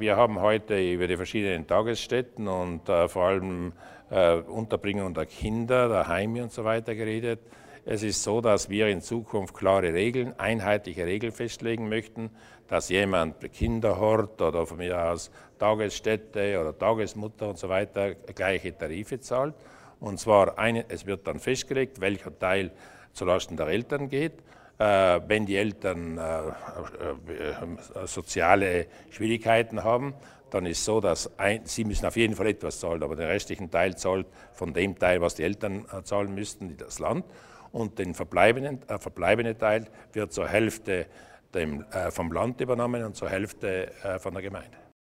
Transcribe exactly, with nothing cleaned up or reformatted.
wir haben heute über die verschiedenen Tagesstätten und äh, vor allem äh, Unterbringung der Kinder, der Heime und so weiter geredet. Es ist so, dass wir in Zukunft klare Regeln, einheitliche Regeln festlegen möchten, dass jemand Kinderhort oder von mir aus Tagesstätte oder Tagesmutter und so weiter gleiche Tarife zahlt. Und zwar, eine, es wird dann festgelegt, welcher Teil zulasten der Eltern geht. Äh, wenn die Eltern äh, äh, soziale Schwierigkeiten haben, dann ist es so, dass ein, sie müssen auf jeden Fall etwas zahlen, aber den restlichen Teil zahlt von dem Teil, was die Eltern äh, zahlen müssten, das Land. Und den verbleibenden, äh, verbleibende Teil wird zur Hälfte dem, äh, vom Land übernommen und zur Hälfte äh, von der Gemeinde.